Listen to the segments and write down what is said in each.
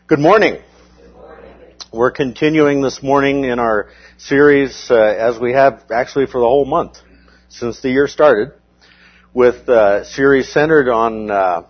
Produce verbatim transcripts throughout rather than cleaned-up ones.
Good morning. Good morning. We're continuing this morning in our series, uh, as we have actually for the whole month since the year started, with a series centered on uh,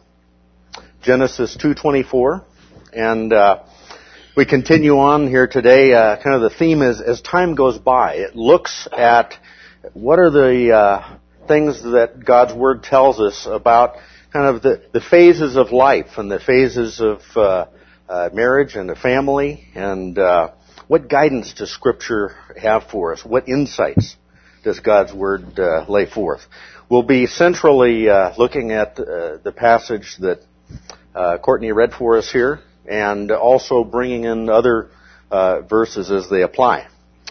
Genesis two twenty-four. And uh, we continue on here today. Uh, kind of the theme is, as time goes by, it looks at what are the uh, things that God's Word tells us about kind of the, the phases of life and the phases of uh, uh, marriage and the family, and uh, what guidance does Scripture have for us? What insights does God's Word uh, lay forth? We'll be centrally uh, looking at uh, the passage that uh, Courtney read for us here, and also bringing in other uh, verses as they apply.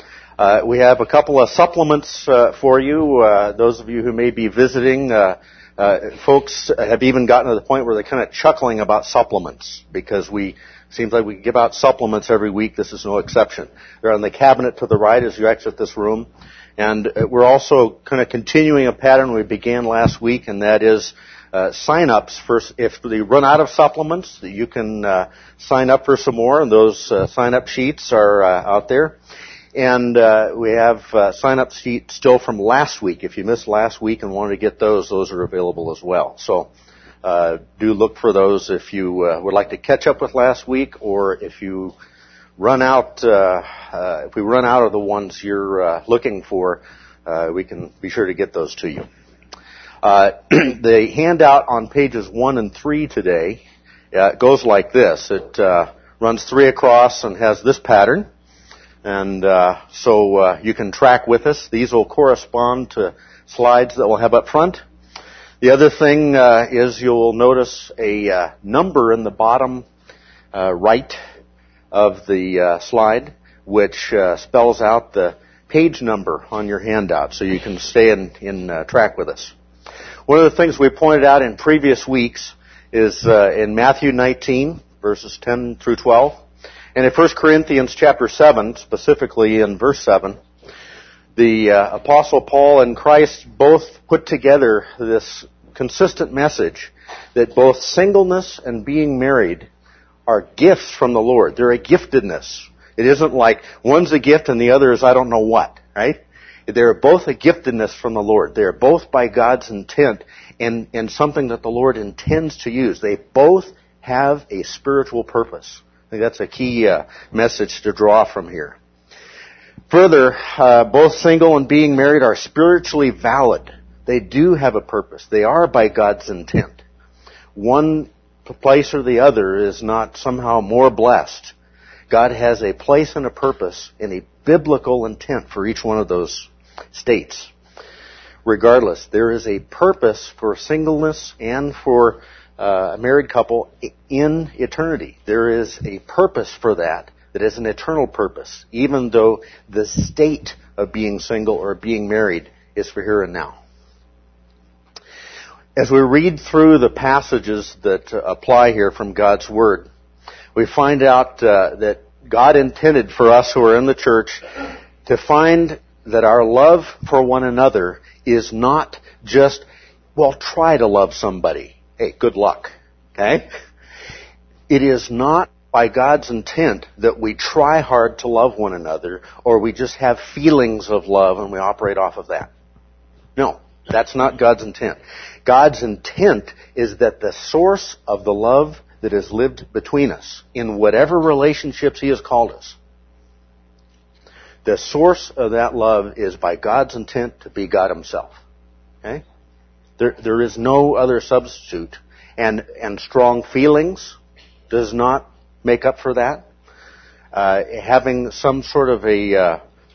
Uh, we have a couple of supplements uh, for you. Uh, those of you who may be visiting, uh, uh, folks have even gotten to the point where they're kind of chuckling about supplements, because we seems like we give out supplements every week. This is no exception. They're on the cabinet to the right as you exit this room. And we're also kind of continuing a pattern we began last week, and that is uh, sign-ups for, if they run out of supplements, you can uh, sign up for some more, and those uh, sign-up sheets are uh, out there. And uh, we have uh, sign-up sheets still from last week. If you missed last week and wanted to get those, those are available as well. So uh, do look for those if you uh, would like to catch up with last week, or if you run out, uh, uh, if we run out of the ones you're uh, looking for, uh, we can be sure to get those to you. Uh, the handout on pages one and three today uh, goes like this. It uh, runs three across and has this pattern. And uh, so uh, you can track with us. These will correspond to slides that we'll have up front. The other thing uh, is you'll notice a uh, number in the bottom uh, right of the uh, slide, which uh, spells out the page number on your handout, so you can stay in, in uh, track with us. One of the things we pointed out in previous weeks is uh, in Matthew nineteen, verses ten through twelve. And in First Corinthians chapter seven, specifically in verse seven, the uh, Apostle Paul and Christ both put together this consistent message that both singleness and being married are gifts from the Lord. They're a giftedness. It isn't like one's a gift and the other is I don't know what, right? They're both a giftedness from the Lord. They're both by God's intent and, and something that the Lord intends to use. They both have a spiritual purpose. I think that's a key uh, message to draw from here. Further, uh, both single and being married are spiritually valid. They do have a purpose. They are by God's intent. One place or the other is not somehow more blessed. God has a place and a purpose and a biblical intent for each one of those states. Regardless, there is a purpose for singleness and for Uh, a married couple in eternity. There is a purpose for that, that is an eternal purpose, even though the state of being single or being married is for here and now. As we read through the passages that uh, apply here from God's Word, we find out uh, that God intended for us who are in the church to find that our love for one another is not just, well, try to love somebody. Hey, good luck, okay? It is not by God's intent that we try hard to love one another, or we just have feelings of love and we operate off of that. No, that's not God's intent. God's intent is that the source of the love that is lived between us, in whatever relationships He has called us, the source of that love is by God's intent to be God Himself. Okay? There, there is no other substitute, and and strong feelings does not make up for that. Uh, having some sort of a uh,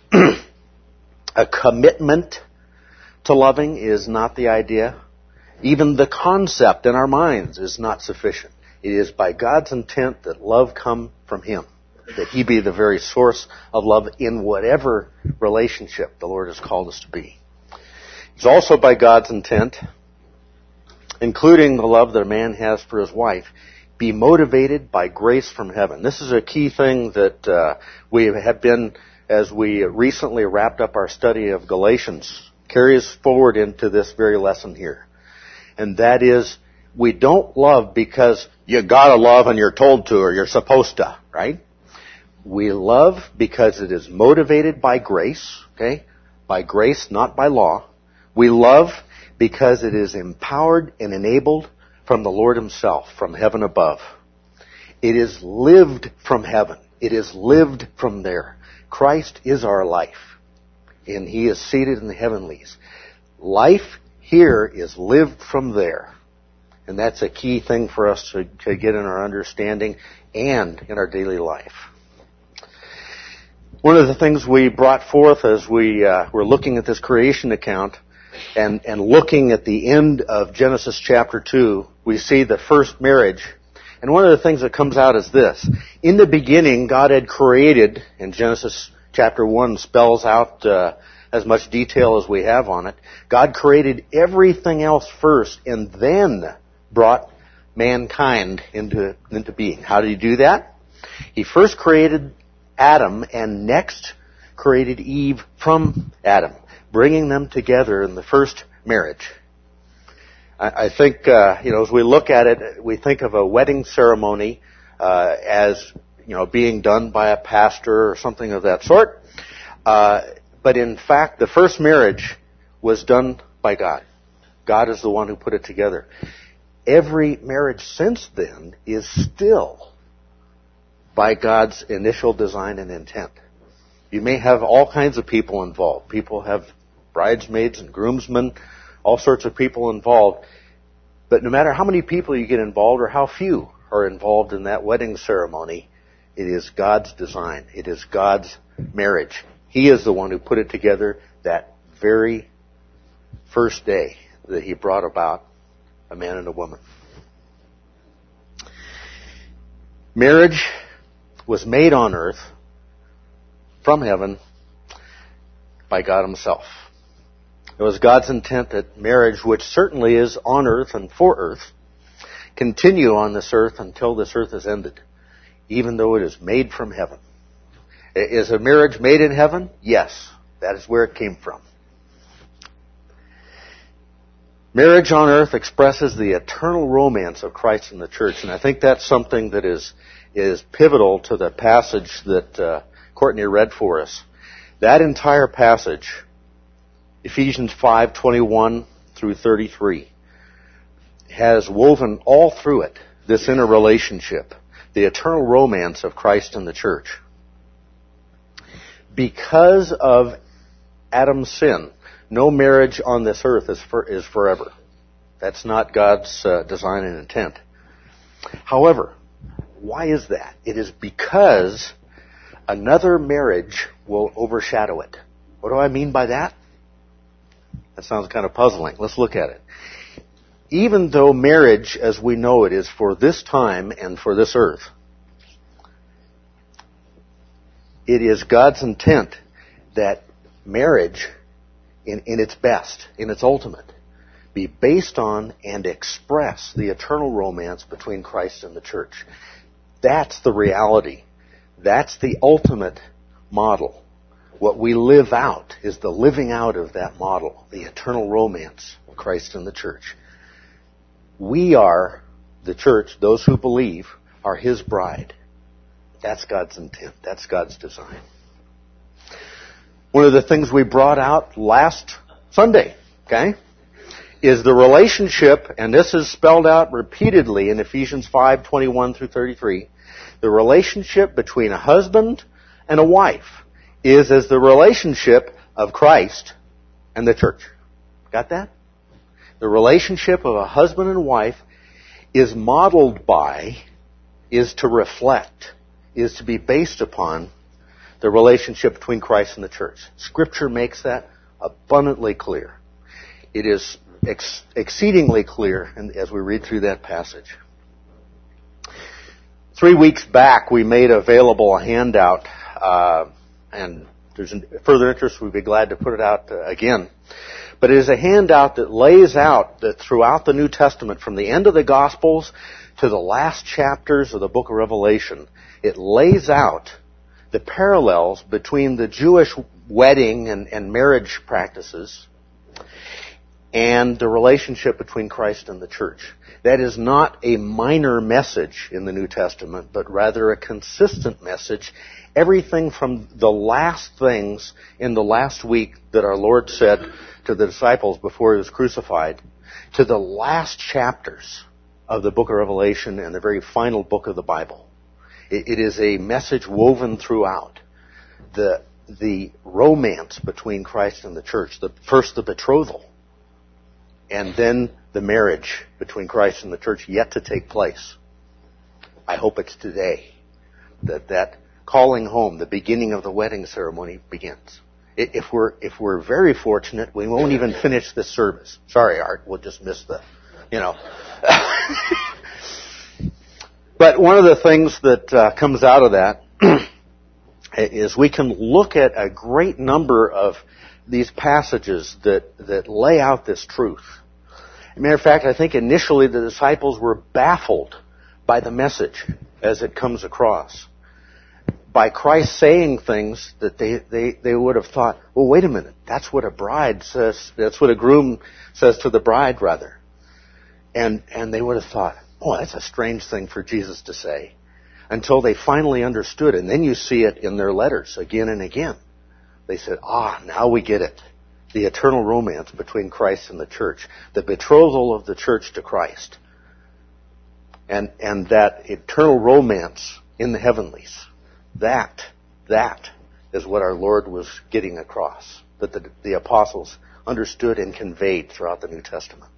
a commitment to loving is not the idea. Even the concept in our minds is not sufficient. It is by God's intent that love come from Him, that He be the very source of love in whatever relationship the Lord has called us to be. It's also by God's intent, including the love that a man has for his wife, be motivated by grace from heaven. This is a key thing that uh, we have been, as we recently wrapped up our study of Galatians, carries forward into this very lesson here. And that is, we don't love because you gotta love and you're told to or you're supposed to, right? We love because it is motivated by grace, okay? By grace, not by law. We love because it is empowered and enabled from the Lord Himself, from heaven above. It is lived from heaven. It is lived from there. Christ is our life, and He is seated in the heavenlies. Life here is lived from there. And that's a key thing for us to, to get in our understanding and in our daily life. One of the things we brought forth as we uh, were looking at this creation account and, and looking at the end of Genesis chapter two, we see the first marriage. And one of the things that comes out is this. In the beginning, God had created, and Genesis chapter one spells out uh, as much detail as we have on it, God created everything else first and then brought mankind into, into being. How did He do that? He first created Adam and next created Eve from Adam, bringing them together in the first marriage. I, I think, uh, you know, as we look at it, we think of a wedding ceremony uh, as, you know, being done by a pastor or something of that sort. Uh, but in fact, the first marriage was done by God. God is the one who put it together. Every marriage since then is still by God's initial design and intent. You may have all kinds of people involved. People have bridesmaids and groomsmen, all sorts of people involved. But no matter how many people you get involved or how few are involved in that wedding ceremony, it is God's design. It is God's marriage. He is the one who put it together that very first day that He brought about a man and a woman. Marriage was made on earth from heaven by God Himself. It was God's intent that marriage, which certainly is on earth and for earth, continue on this earth until this earth is ended, even though it is made from heaven. Is a marriage made in heaven? Yes. That is where it came from. Marriage on earth expresses the eternal romance of Christ and the church, and I think that's something that is is pivotal to the passage that uh, Courtney read for us. That entire passage, Ephesians five twenty-one through thirty-three, has woven all through it this inner relationship, the eternal romance of Christ and the church. Because of Adam's sin, no marriage on this earth is for, is forever. That's not God's uh, design and intent. However, why is that? It is because another marriage will overshadow it. What do I mean by that? That sounds kind of puzzling. Let's look at it. Even though marriage, as we know it, is for this time and for this earth, it is God's intent that marriage, in, in its best, in its ultimate, be based on and express the eternal romance between Christ and the church. That's the reality. That's the ultimate model. What we live out is the living out of that model, the eternal romance of Christ and the church. We are, the church, those who believe, are His bride. That's God's intent. That's God's design. One of the things we brought out last Sunday, okay, is the relationship, and this is spelled out repeatedly in Ephesians five twenty-one through thirty-three, the relationship between a husband and a wife is as the relationship of Christ and the church. Got that? The relationship of a husband and wife is modeled by, is to reflect, is to be based upon the relationship between Christ and the church. Scripture makes that abundantly clear. It is ex- exceedingly clear as we read through that passage. Three weeks back, we made available a handout, uh, and if there's further interest, we'd be glad to put it out uh, again. But it is a handout that lays out that throughout the New Testament, from the end of the Gospels to the last chapters of the book of Revelation, it lays out the parallels between the Jewish wedding and, and marriage practices and the relationship between Christ and the church. That is not a minor message in the New Testament, but rather a consistent message. Everything from the last things in the last week that our Lord said to the disciples before He was crucified, to the last chapters of the book of Revelation and the very final book of the Bible. It, it is a message woven throughout. The, the romance between Christ and the church, the, first the betrothal, and then the marriage between Christ and the church yet to take place. I hope it's today that that calling home, the beginning of the wedding ceremony, begins. If we're, if we're very fortunate, we won't even finish this service. Sorry, Art, we'll just miss the, you know. But one of the things that uh, comes out of that is we can look at a great number of these passages that, that lay out this truth. As a matter of fact, I think initially the disciples were baffled by the message as it comes across. By Christ saying things that they, they, they would have thought, well, wait a minute, that's what a bride says, that's what a groom says to the bride, rather. And, and they would have thought, oh, that's a strange thing for Jesus to say. Until they finally understood, and then you see it in their letters again and again. They said, ah, now we get it. The eternal romance between Christ and the church. The betrothal of the church to Christ. And, and that eternal romance in the heavenlies. That, that is what our Lord was getting across. That the, the apostles understood and conveyed throughout the New Testament.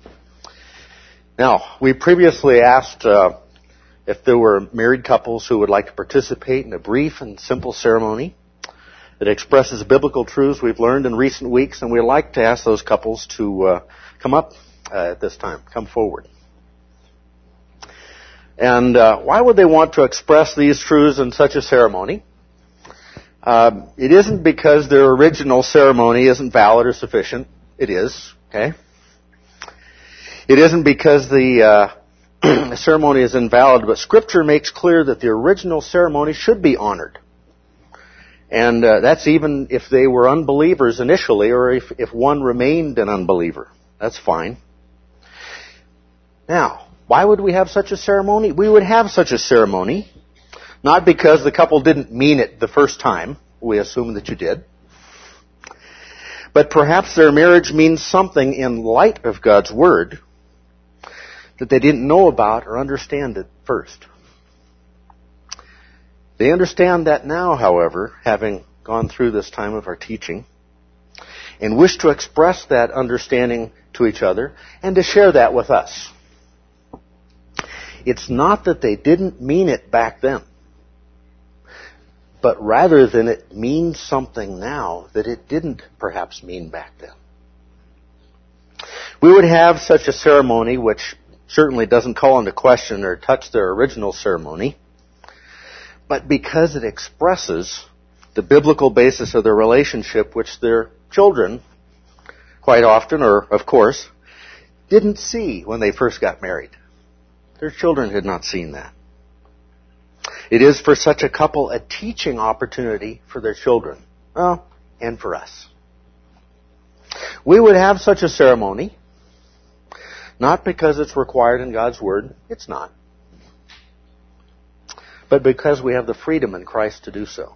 Now, we previously asked uh, if there were married couples who would like to participate in a brief and simple ceremony that expresses biblical truths we've learned in recent weeks, and we'd like to ask those couples to uh, come up uh, at this time, come forward. And uh, why would they want to express these truths in such a ceremony? Uh, it isn't because their original ceremony isn't valid or sufficient. It is, okay? It isn't because the uh, ceremony is invalid, but Scripture makes clear that the original ceremony should be honored. And uh, that's even if they were unbelievers initially, or if, if one remained an unbeliever. That's fine. Now, why would we have such a ceremony? We would have such a ceremony, not because the couple didn't mean it the first time. We assume that you did. But perhaps their marriage means something in light of God's Word that they didn't know about or understand at first. They understand that now, however, having gone through this time of our teaching, and wish to express that understanding to each other and to share that with us. It's not that they didn't mean it back then, but rather than it means something now that it didn't perhaps mean back then. We would have such a ceremony, which certainly doesn't call into question or touch their original ceremony, but because it expresses the biblical basis of their relationship, which their children, quite often, or of course, didn't see when they first got married. Their children had not seen that. It is for such a couple a teaching opportunity for their children, well, and for us. We would have such a ceremony, not because it's required in God's Word, it's not, but because we have the freedom in Christ to do so.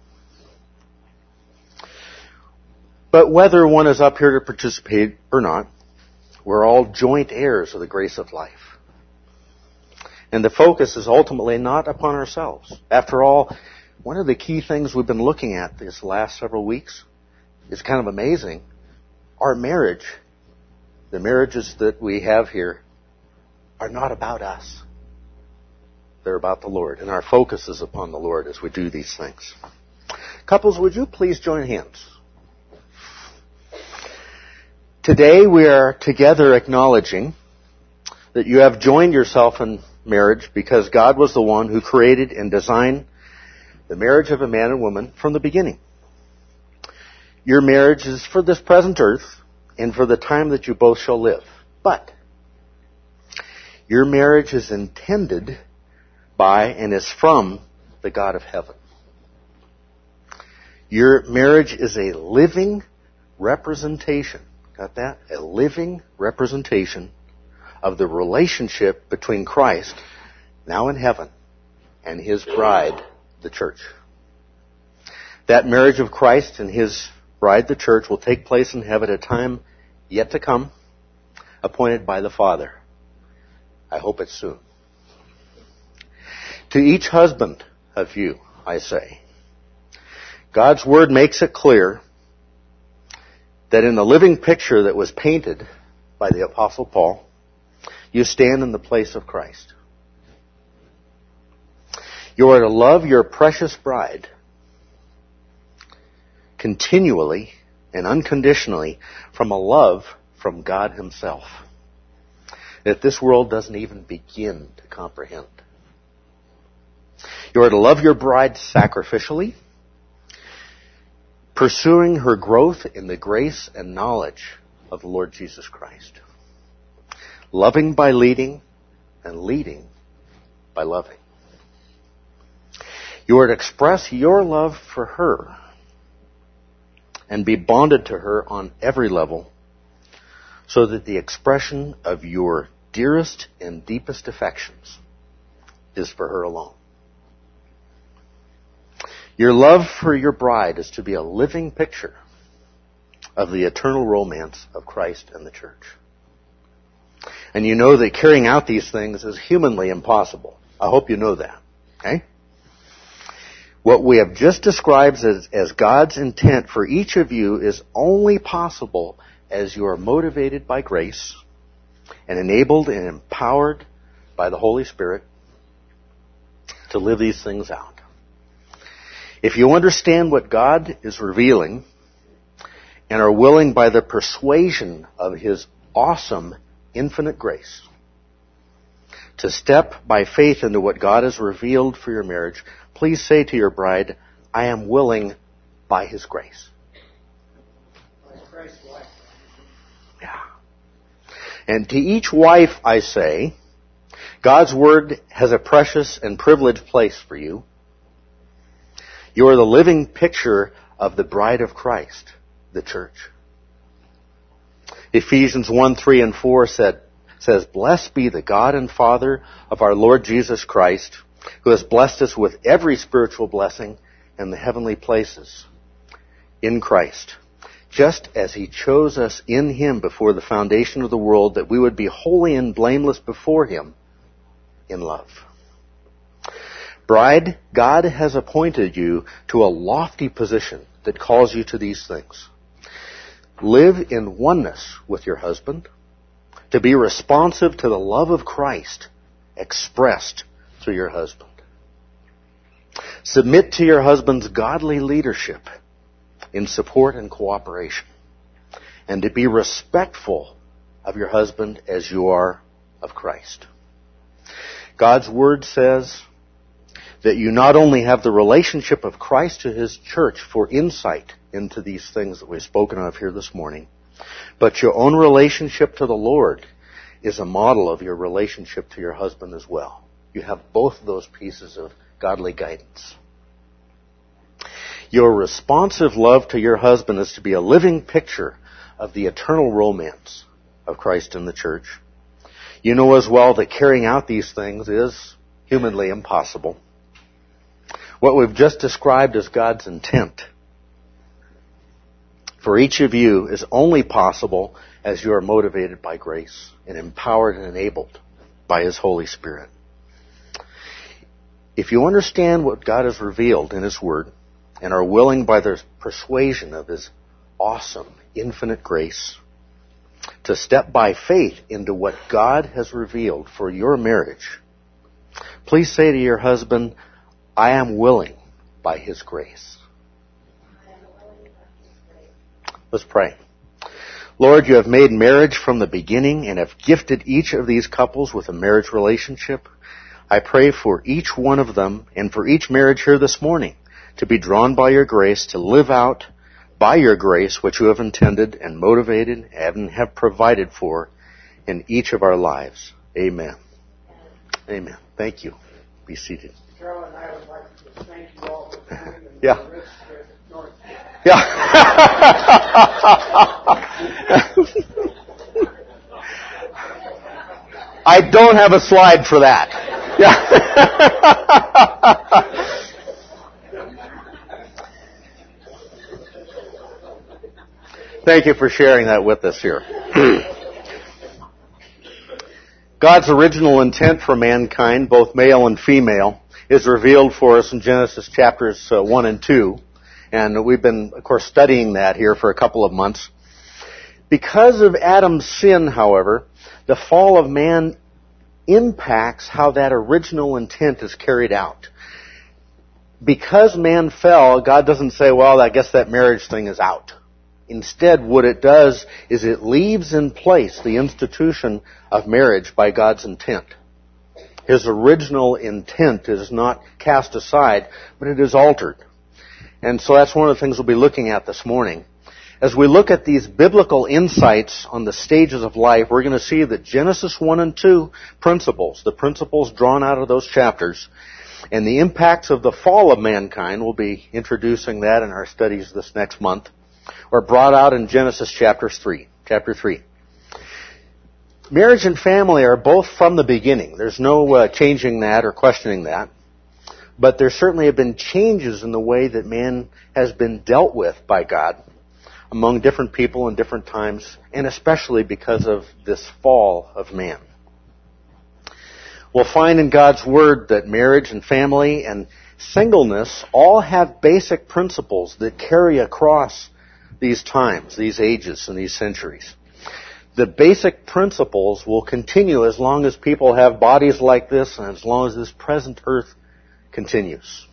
But whether one is up here to participate or not, we're all joint heirs of the grace of life. And the focus is ultimately not upon ourselves. After all, one of the key things we've been looking at these last several weeks is kind of amazing. Our marriage, the marriages that we have here, are not about us. They're about the Lord. And our focus is upon the Lord as we do these things. Couples, would you please join hands? Today we are together acknowledging that you have joined yourself in marriage because God was the one who created and designed the marriage of a man and woman from the beginning. Your marriage is for this present earth and for the time that you both shall live. But your marriage is intended by and is from the God of heaven. Your marriage is a living representation Got that? A living representation of the relationship between Christ, now in heaven, and His bride, the church. That marriage of Christ and His bride, the church, will take place in heaven at a time yet to come, appointed by the Father. I hope it's soon. To each husband of you, I say, God's Word makes it clear that in the living picture that was painted by the Apostle Paul, you stand in the place of Christ. You are to love your precious bride continually and unconditionally from a love from God Himself that this world doesn't even begin to comprehend. You are to love your bride sacrificially, pursuing her growth in the grace and knowledge of the Lord Jesus Christ. Loving by leading, and leading by loving. You are to express your love for her and be bonded to her on every level so that the expression of your dearest and deepest affections is for her alone. Your love for your bride is to be a living picture of the eternal romance of Christ and the church. And you know that carrying out these things is humanly impossible. I hope you know that. Okay? What we have just described as, as God's intent for each of you is only possible as you are motivated by grace and enabled and empowered by the Holy Spirit to live these things out. If you understand what God is revealing and are willing by the persuasion of His awesome infinite grace to step by faith into what God has revealed for your marriage, please say to your bride, I am willing by His grace. Yeah. And to each wife I say, God's Word has a precious and privileged place for you. You are the living picture of the bride of Christ, the church. Ephesians one, three, and four said, says, Blessed be the God and Father of our Lord Jesus Christ, who has blessed us with every spiritual blessing in the heavenly places in Christ, just as He chose us in Him before the foundation of the world, that we would be holy and blameless before Him in love. Bride, God has appointed you to a lofty position that calls you to these things. Live in oneness with your husband, to be responsive to the love of Christ expressed through your husband. Submit to your husband's godly leadership in support and cooperation, and to be respectful of your husband as you are of Christ. God's Word says that you not only have the relationship of Christ to His church for insight into these things that we've spoken of here this morning, but your own relationship to the Lord is a model of your relationship to your husband as well. You have both of those pieces of godly guidance. Your responsive love to your husband is to be a living picture of the eternal romance of Christ and the church. You know as well that carrying out these things is humanly impossible. What we've just described as God's intent for each of you is only possible as you are motivated by grace and empowered and enabled by His Holy Spirit. If you understand what God has revealed in His Word and are willing by the persuasion of His awesome, infinite grace to step by faith into what God has revealed for your marriage, please say to your husband, I am willing by His grace. Let's pray. Lord, you have made marriage from the beginning and have gifted each of these couples with a marriage relationship. I pray for each one of them and for each marriage here this morning to be drawn by your grace, to live out by your grace what you have intended and motivated and have provided for in each of our lives. Amen. Amen. Thank you. Be seated. Carol and I would like to thank you all for coming. Yeah. Yeah. I don't have a slide for that. Yeah. Thank you for sharing that with us here. God's original intent for mankind, both male and female, is revealed for us in Genesis chapters uh, one and two. And we've been, of course, studying that here for a couple of months. Because of Adam's sin, however, the fall of man impacts how that original intent is carried out. Because man fell, God doesn't say, well, I guess that marriage thing is out. Instead, what it does is it leaves in place the institution of marriage by God's intent. His original intent is not cast aside, but it is altered. And so that's one of the things we'll be looking at this morning. As we look at these biblical insights on the stages of life, we're going to see that Genesis one and two principles, the principles drawn out of those chapters, and the impacts of the fall of mankind, we'll be introducing that in our studies this next month, are brought out in Genesis chapter three. Chapter three. Marriage and family are both from the beginning. There's no uh, changing that or questioning that. But there certainly have been changes in the way that man has been dealt with by God among different people in different times, and especially because of this fall of man. We'll find in God's Word that marriage and family and singleness all have basic principles that carry across these times, these ages, and these centuries. The basic principles will continue as long as people have bodies like this and as long as this present earth continues.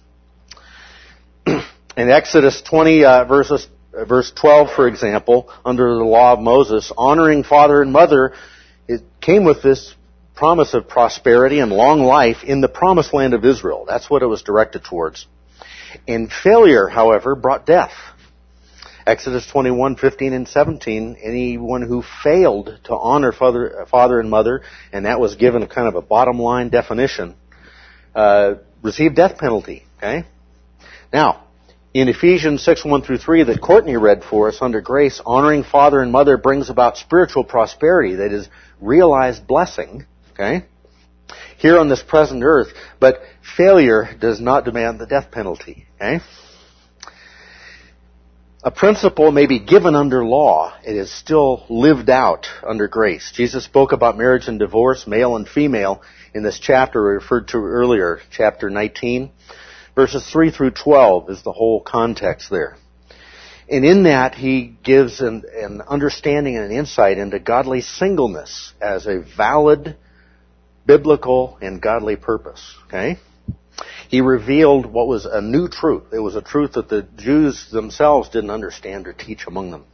In Exodus twenty, uh, verses, uh, verse twelve, for example, under the law of Moses, honoring father and mother, it came with this promise of prosperity and long life in the promised land of Israel. That's what it was directed towards. And failure, however, brought death. Exodus twenty-one, fifteen and seventeen, anyone who failed to honor father, father and mother, and that was given a kind of a bottom line definition, uh, received death penalty. Okay? Now, in Ephesians six, one through three that Courtney read for us under grace, honoring father and mother brings about spiritual prosperity, that is, realized blessing, okay, here on this present earth, but failure does not demand the death penalty, okay? A principle may be given under law, it is still lived out under grace. Jesus spoke about marriage and divorce, male and female, in this chapter we referred to earlier, chapter nineteen. Verses three through twelve is the whole context there. And in that, he gives an, an understanding and an insight into godly singleness as a valid, biblical, and godly purpose. Okay? He revealed what was a new truth. It was a truth that the Jews themselves didn't understand or teach among them.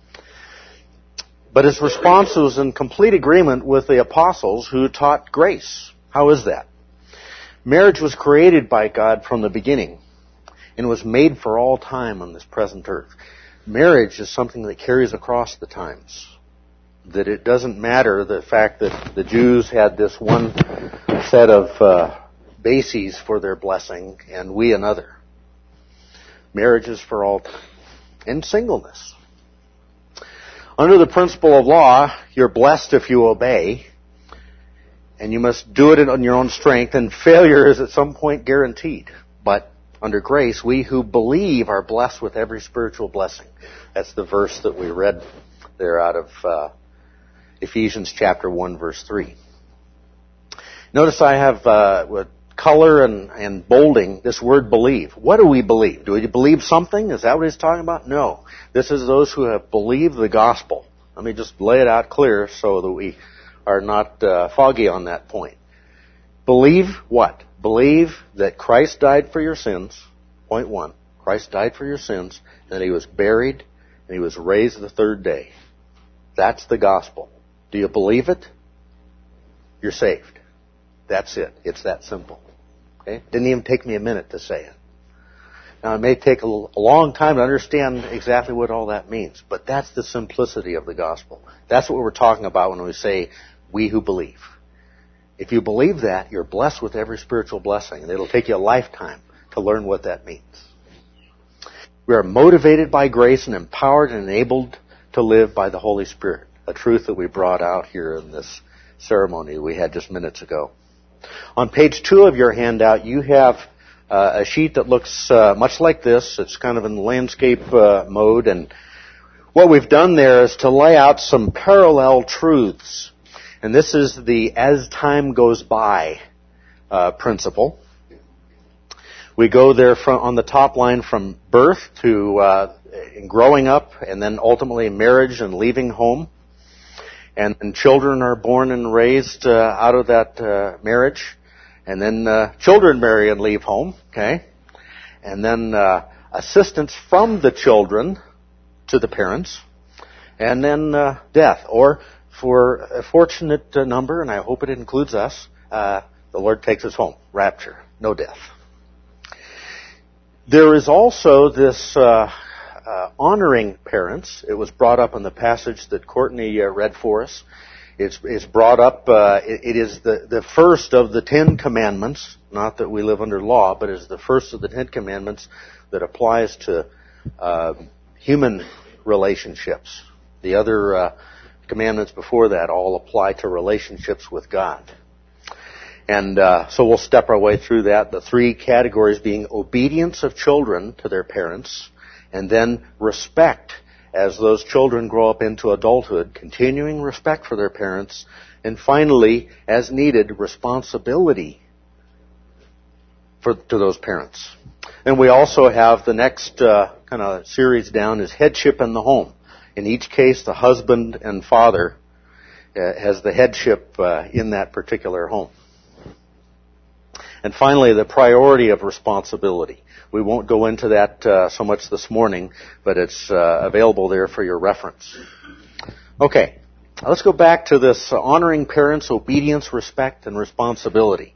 But his response was in complete agreement with the apostles who taught grace. How is that? Marriage was created by God from the beginning and was made for all time on this present earth. Marriage is something that carries across the times. That it doesn't matter the fact that the Jews had this one set of uh, bases for their blessing and we another. Marriage is for all time. And singleness. Under the principle of law, you're blessed if you obey. And you must do it on your own strength, and failure is at some point guaranteed. But under grace, we who believe are blessed with every spiritual blessing. That's the verse that we read there out of uh, Ephesians chapter one, verse three. Notice I have uh, with color and, and bolding this word believe. What do we believe? Do we believe something? Is that what he's talking about? No. This is those who have believed the gospel. Let me just lay it out clear so that we are not uh, foggy on that point. Believe what? Believe that Christ died for your sins. Point one. Christ died for your sins, and that he was buried, and he was raised the third day. That's the gospel. Do you believe it? You're saved. That's it. It's that simple. Okay? Didn't even take me a minute to say it. Now, it may take a long time to understand exactly what all that means, but that's the simplicity of the gospel. That's what we're talking about when we say, we who believe. If you believe that, you're blessed with every spiritual blessing, and it'll take you a lifetime to learn what that means. We are motivated by grace and empowered and enabled to live by the Holy Spirit, a truth that we brought out here in this ceremony we had just minutes ago. On page two of your handout, you have uh, a sheet that looks uh, much like this. It's kind of in landscape uh, mode, and what we've done there is to lay out some parallel truths. And this is the as time goes by uh, principle. We go there from, on the top line from birth to uh, growing up, and then ultimately marriage and leaving home. And, and children are born and raised uh, out of that uh, marriage. And then uh, children marry and leave home, okay? And then uh, assistance from the children to the parents. And then uh, death. Or for a fortunate uh, number, and I hope it includes us, uh, the Lord takes us home. Rapture. No death. There is also this uh, uh, honoring parents. It was brought up in the passage that Courtney uh, read for us. It's, it's brought up, uh, it, it is the, the first of the Ten Commandments, not that we live under law, but it's the first of the Ten Commandments that applies to uh, human relationships. The other uh, commandments before that all apply to relationships with God. And uh, so we'll step our way through that. The three categories being obedience of children to their parents, and then respect as those children grow up into adulthood, continuing respect for their parents, and finally, as needed, responsibility for to those parents. And we also have the next uh, kind of series down is headship in the home. In each case, the husband and father uh, has the headship uh, in that particular home. And finally, the priority of responsibility. We won't go into that uh, so much this morning, but it's uh, available there for your reference. Okay, let's go back to this uh, honoring parents, obedience, respect, and responsibility.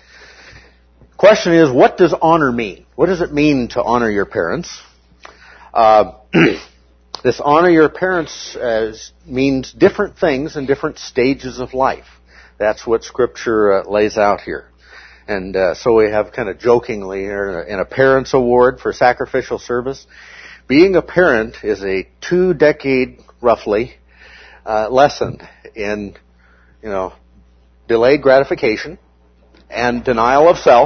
Question is, what does honor mean? What does it mean to honor your parents? Uh, this honor your parents uh, means different things in different stages of life. That's what Scripture uh, lays out here. And uh, so we have kind of jokingly here in a parent's award for sacrificial service. Being a parent is a two-decade, roughly, uh, lesson in, you know, delayed gratification and denial of self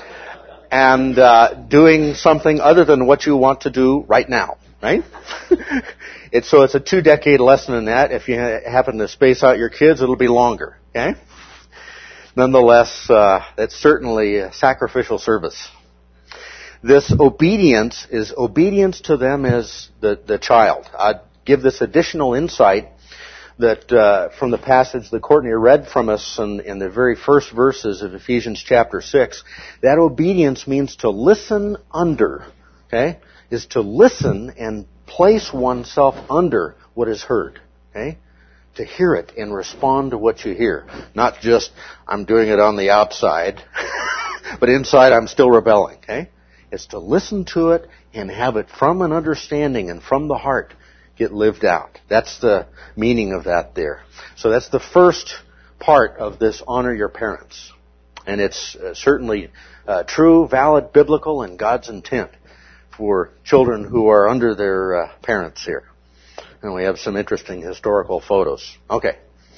and uh, doing something other than what you want to do right now, right? it's so it's a two-decade lesson in that. If you ha- happen to space out your kids, it'll be longer, okay? Nonetheless, uh, it's certainly a sacrificial service. This obedience is obedience to them as the, the child. I'd give this additional insight that uh, from the passage that Courtney read from us in, in the very first verses of Ephesians chapter six. That obedience means to listen under, okay, is to listen and place oneself under what is heard, okay? To hear it and respond to what you hear. Not just, I'm doing it on the outside, but inside I'm still rebelling, okay? It's to listen to it and have it from an understanding and from the heart get lived out. That's the meaning of that there. So that's the first part of this honor your parents. And it's uh, certainly uh, true, valid, biblical, and God's intent for children who are under their uh, parents here. And we have some interesting historical photos. Okay.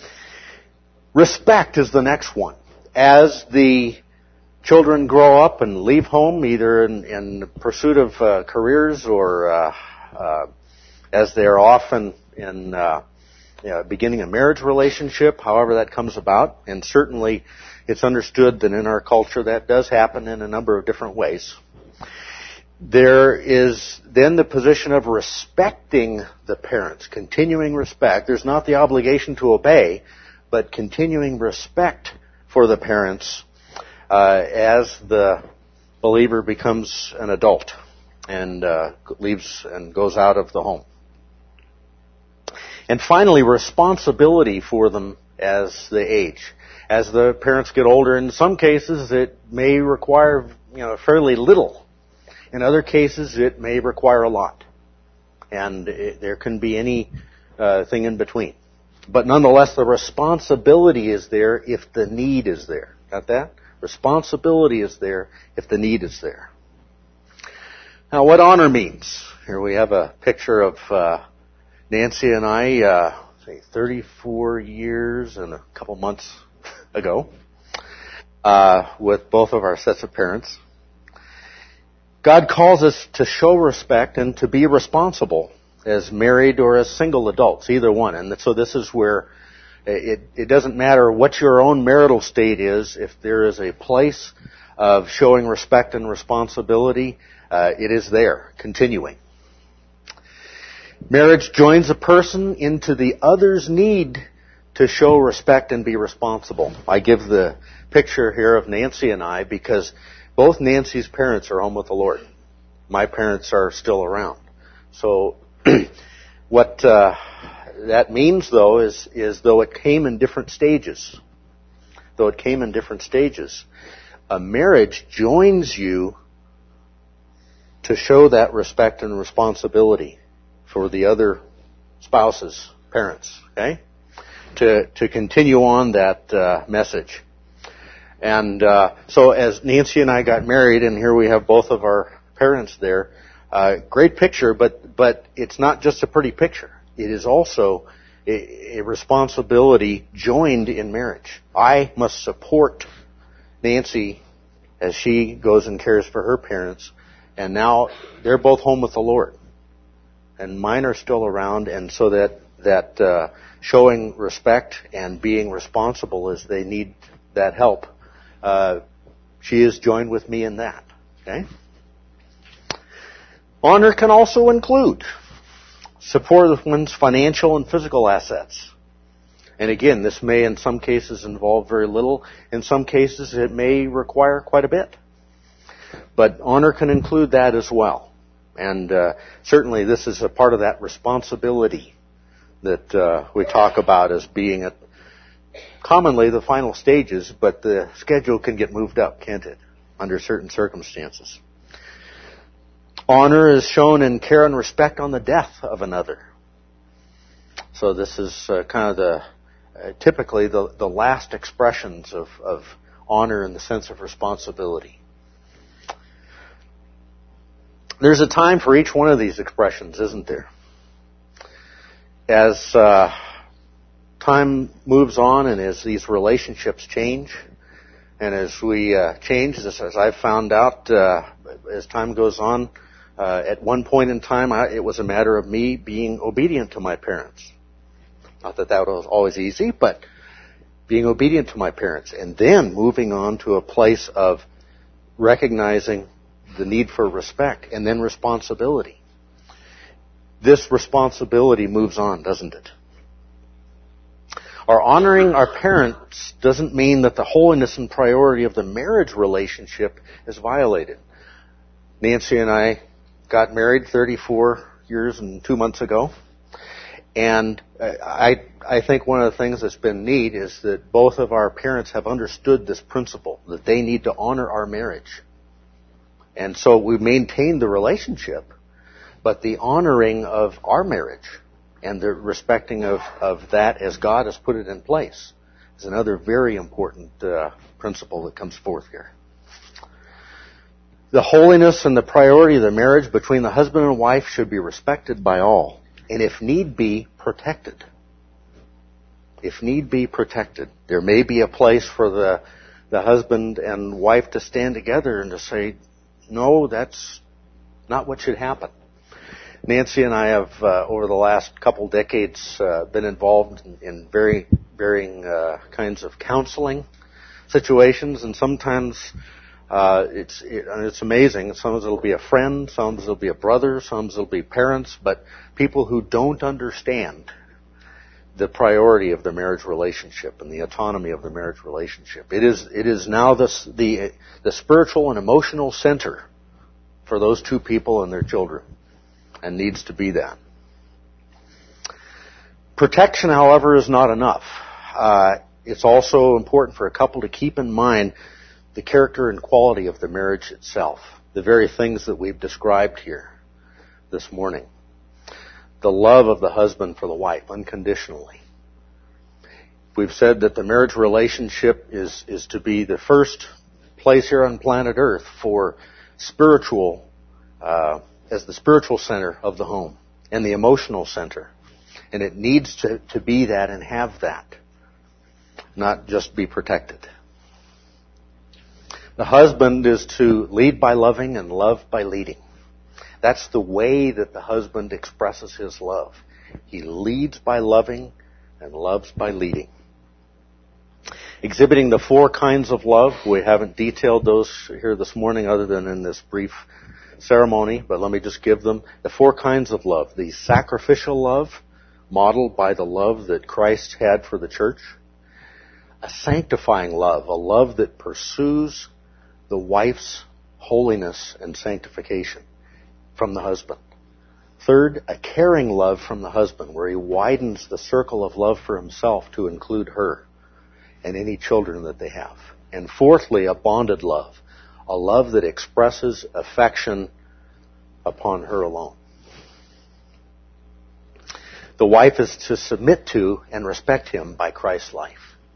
Respect is the next one. As the children grow up and leave home, either in, in pursuit of uh, careers or uh, uh, as they're often in uh, you know, beginning a marriage relationship, however that comes about. And certainly it's understood that in our culture that does happen in a number of different ways. There is then the position of respecting the parents, continuing respect. There's not the obligation to obey, but continuing respect for the parents uh, as the believer becomes an adult and uh, leaves and goes out of the home. And finally, responsibility for them as they age. As the parents get older, in some cases it may require, you know, fairly little. In other cases, it may require a lot. And it, there can be any uh, thing in between. But nonetheless, the responsibility is there if the need is there. Got that? Responsibility is there if the need is there. Now, what honor means. Here we have a picture of uh, Nancy and I, uh, say, thirty-four years and a couple months ago, uh, with both of our sets of parents. God calls us to show respect and to be responsible as married or as single adults, either one. And so this is where it, it doesn't matter what your own marital state is. If there is a place of showing respect and responsibility, uh, it is there, continuing. Marriage joins a person into the other's need to show respect and be responsible. I give the picture here of Nancy and I because both Nancy's parents are home with the Lord. My parents are still around. So what uh, that means, though, is, is though it came in different stages, though it came in different stages, a marriage joins you to show that respect and responsibility for the other spouse's parents, okay? To to continue on that uh, message. And uh, so as Nancy and I got married, and here we have both of our parents there, uh, great picture, but but it's not just a pretty picture. It is also a, a responsibility joined in marriage. I must support Nancy as she goes and cares for her parents, and now they're both home with the Lord. And mine are still around, and so that that uh, showing respect and being responsible as they need that help, uh, she is joined with me in that. Okay. Honor can also include support of one's financial and physical assets. And again, this may in some cases involve very little. In some cases, it may require quite a bit. But honor can include that as well. And uh, certainly this is a part of that responsibility that uh, we talk about as being at commonly the final stages, but the schedule can get moved up, can't it, under certain circumstances. Honor is shown in care and respect on the death of another. So this is uh, kind of the uh, typically the, the last expressions of, of honor in the sense of responsibility. There's a time for each one of these expressions, isn't there? As uh, time moves on and as these relationships change, and as we uh, change, as, as I've found out, uh, as time goes on, uh, at one point in time, I, it was a matter of me being obedient to my parents. Not that that was always easy, but being obedient to my parents, and then moving on to a place of recognizing the need for respect, and then responsibility. This responsibility moves on, doesn't it? Our honoring our parents doesn't mean that the holiness and priority of the marriage relationship is violated. Nancy and I got married thirty-four years and two months ago, and I I think one of the things that's been neat is that both of our parents have understood this principle, that they need to honor our marriage. And so we maintain the relationship, but the honoring of our marriage and the respecting of, of that as God has put it in place is another very important uh, principle that comes forth here. The holiness and the priority of the marriage between the husband and wife should be respected by all, and if need be, protected. If need be, protected. There may be a place for the, the husband and wife to stand together and to say, no, that's not what should happen. Nancy and I have, uh, over the last couple decades, uh, been involved in, in very varying uh, kinds of counseling situations, and sometimes uh, it's it, it's amazing. Sometimes it'll be a friend, sometimes it'll be a brother, sometimes it'll be parents, but people who don't understand the priority of the marriage relationship and the autonomy of the marriage relationship. It is it is now the the the spiritual and emotional center for those two people and their children, and needs to be that. Protection, however, is not enough. Uh, it's also important for a couple to keep in mind the character and quality of the marriage itself, the very things that we've described here this morning. The love of the husband for the wife, unconditionally. We've said that the marriage relationship is, is to be the first place here on planet Earth for spiritual uh, as the spiritual center of the home and the emotional center. And it needs to, to be that and have that, not just be protected. The husband is to lead by loving and love by leading. That's the way that the husband expresses his love. He leads by loving and loves by leading. Exhibiting the four kinds of love. We haven't detailed those here this morning other than in this brief ceremony, but let me just give them. The four kinds of love. The sacrificial love, modeled by the love that Christ had for the church. A sanctifying love, a love that pursues the wife's holiness and sanctification from the husband. Third, a caring love from the husband, where he widens the circle of love for himself to include her and any children that they have. And fourthly, a bonded love, a love that expresses affection upon her alone. The wife is to submit to and respect him by Christ's life.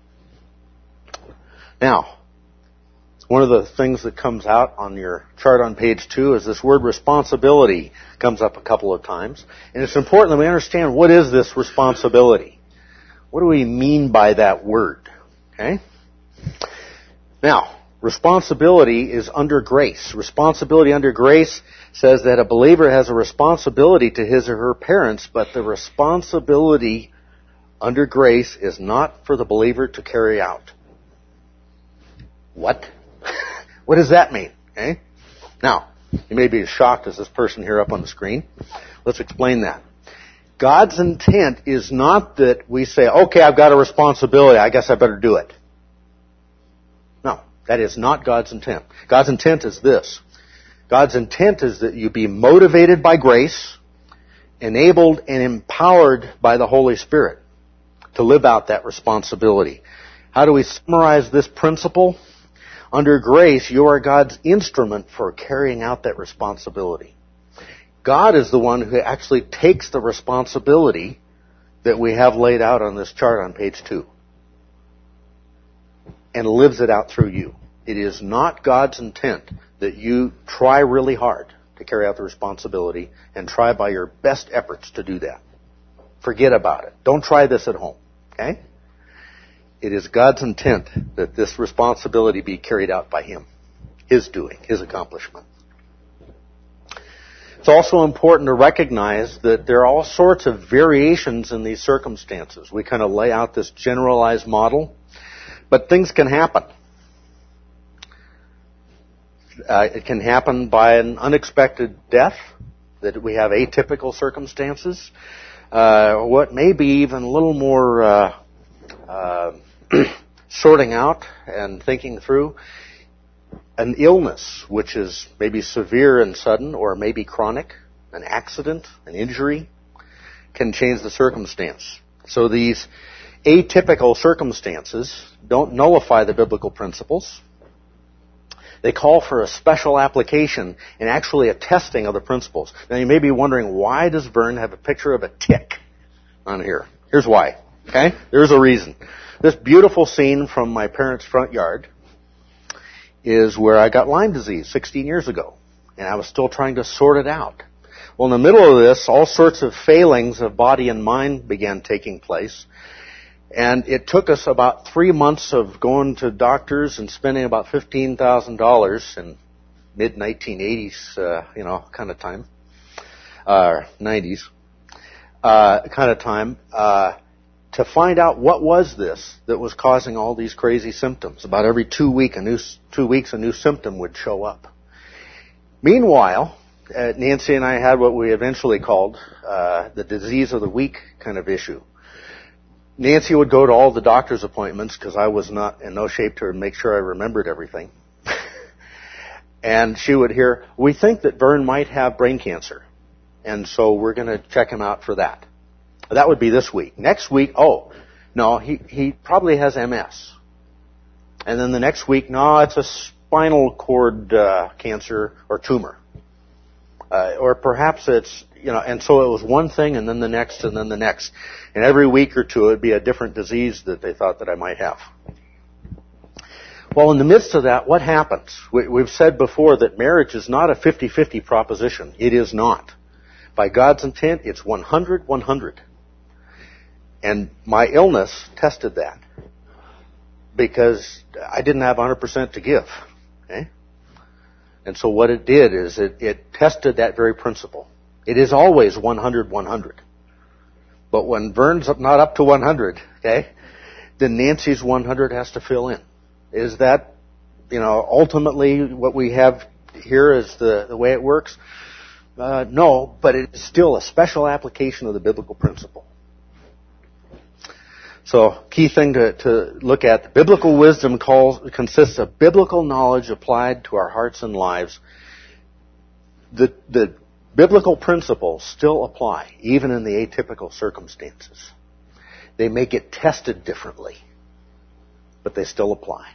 Now, one of the things that comes out on your chart on page two is this word responsibility comes up a couple of times. And it's important that we understand, what is this responsibility? What do we mean by that word? Okay? Now, responsibility is under grace. Responsibility under grace says that a believer has a responsibility to his or her parents, but the responsibility under grace is not for the believer to carry out. What? What does that mean? Okay? Now, you may be as shocked as this person here up on the screen. Let's explain that. God's intent is not that we say, okay, I've got a responsibility, I guess I better do it. No, that is not God's intent. God's intent is this. God's intent is that you be motivated by grace, enabled and empowered by the Holy Spirit to live out that responsibility. How do we summarize this principle? Under grace, you are God's instrument for carrying out that responsibility. God is the one who actually takes the responsibility that we have laid out on this chart on page two and lives it out through you. It is not God's intent that you try really hard to carry out the responsibility and try by your best efforts to do that. Forget about it. Don't try this at home. Okay? It is God's intent that this responsibility be carried out by Him. His doing, His accomplishment. It's also important to recognize that there are all sorts of variations in these circumstances. We kind of lay out this generalized model, but things can happen. Uh, it can happen by an unexpected death, that we have atypical circumstances. Uh, what may be even a little more uh, uh, sorting out and thinking through, an illness, which is maybe severe and sudden or maybe chronic, an accident, an injury, can change the circumstance. So these atypical circumstances don't nullify the biblical principles. They call for a special application and actually a testing of the principles. Now you may be wondering, why does Vern have a picture of a tick on here? Here's why. Okay? There's a reason. This beautiful scene from my parents' front yard is where I got Lyme disease sixteen years ago. And I was still trying to sort it out. Well, in the middle of this, all sorts of failings of body and mind began taking place. And it took us about three months of going to doctors and spending about fifteen thousand dollars in mid nineteen eighties, uh, you know, kind of time, uh, nineties, uh, kind of time, uh, to find out what was this that was causing all these crazy symptoms. About every two week, a new two weeks, a new symptom would show up. Meanwhile, uh, Nancy and I had what we eventually called uh, the disease of the week kind of issue. Nancy would go to all the doctor's appointments because I was not in no shape to make sure I remembered everything. And she would hear, we think that Vern might have brain cancer. And so we're going to check him out for that. That would be this week. Next week, oh, no, he, he probably has M S. And then the next week, no, it's a spinal cord uh, cancer or tumor. Uh, or perhaps it's, you know, and so it was one thing and then the next and then the next. And every week or two it would be a different disease that they thought that I might have. Well, in the midst of that, what happens? We, we've said before that marriage is not a fifty-fifty proposition. It is not. By God's intent, it's one hundred one hundred. And my illness tested that. Because I didn't have one hundred percent to give. Okay? And so what it did is it, it tested that very principle. It is always one hundred one hundred. But when Vern's not up to one hundred, okay, then Nancy's one hundred has to fill in. Is that, you know, ultimately what we have here is the, the way it works? Uh, no, but it's still a special application of the biblical principle. So, key thing to, to look at, biblical wisdom calls, consists of biblical knowledge applied to our hearts and lives. The, the biblical principles still apply, even in the atypical circumstances. They may get tested differently, but they still apply.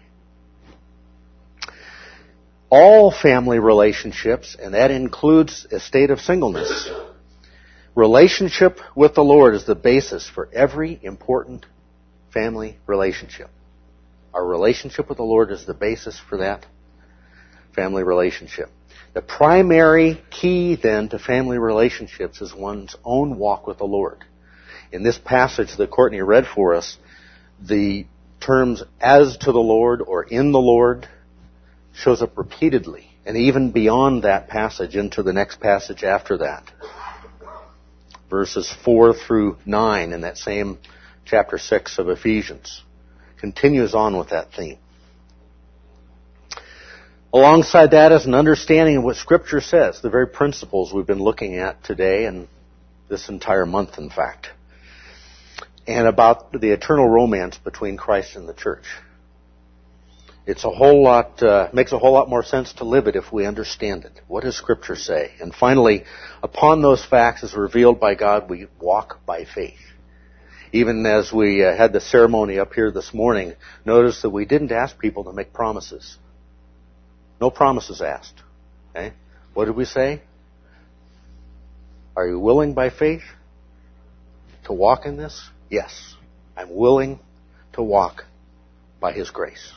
All family relationships, and that includes a state of singleness, relationship with the Lord is the basis for every important family relationship. Our relationship with the Lord is the basis for that family relationship. The primary key, then, to family relationships is one's own walk with the Lord. In this passage that Courtney read for us, the terms as to the Lord or in the Lord shows up repeatedly, and even beyond that passage into the next passage after that. Verses four through nine in that same chapter six of Ephesians continues on with that theme. Alongside that is an understanding of what Scripture says, the very principles we've been looking at today and this entire month, in fact, and about the eternal romance between Christ and the church. It's a whole lot, uh, makes a whole lot more sense to live it if we understand it. What does Scripture say? And finally, upon those facts as revealed by God, we walk by faith. Even as we uh, had the ceremony up here this morning, notice that we didn't ask people to make promises. No promises asked. Okay? What did we say? Are you willing by faith to walk in this? Yes. I'm willing to walk by His grace.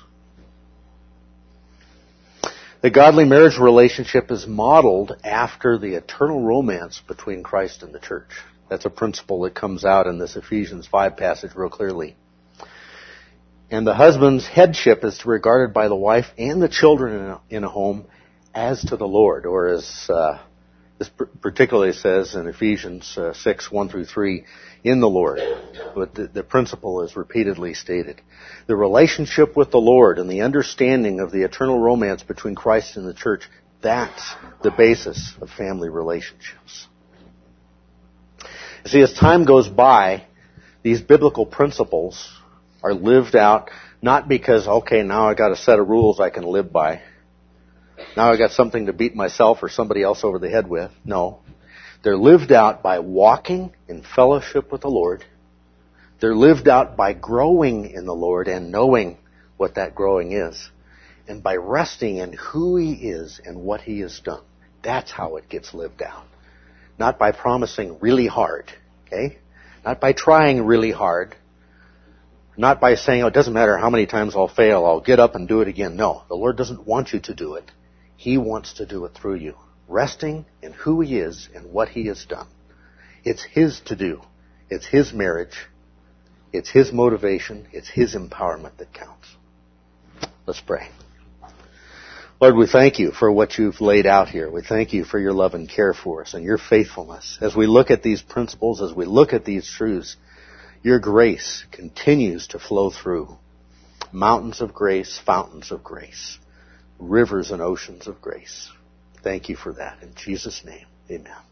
The godly marriage relationship is modeled after the eternal romance between Christ and the church. That's a principle that comes out in this Ephesians five passage real clearly. And the husband's headship is regarded by the wife and the children in a, in a home as to the Lord, or as uh, this particularly says in Ephesians uh, six, one through three, in the Lord. But the, the principle is repeatedly stated. The relationship with the Lord and the understanding of the eternal romance between Christ and the church, that's the basis of family relationships. You see, as time goes by, these biblical principles are lived out not because, okay, now I got a set of rules I can live by. Now I got something to beat myself or somebody else over the head with. No. They're lived out by walking in fellowship with the Lord. They're lived out by growing in the Lord and knowing what that growing is. And by resting in who He is and what He has done. That's how it gets lived out. Not by promising really hard. Okay? Not by trying really hard. Not by saying, oh, it doesn't matter how many times I'll fail, I'll get up and do it again. No, the Lord doesn't want you to do it. He wants to do it through you. Resting in who He is and what He has done. It's His to do. It's His marriage. It's His motivation. It's His empowerment that counts. Let's pray. Lord, we thank You for what You've laid out here. We thank You for Your love and care for us and Your faithfulness. As we look at these principles, as we look at these truths, Your grace continues to flow through. Mountains of grace, fountains of grace, rivers and oceans of grace. Thank You for that. In Jesus' name, amen.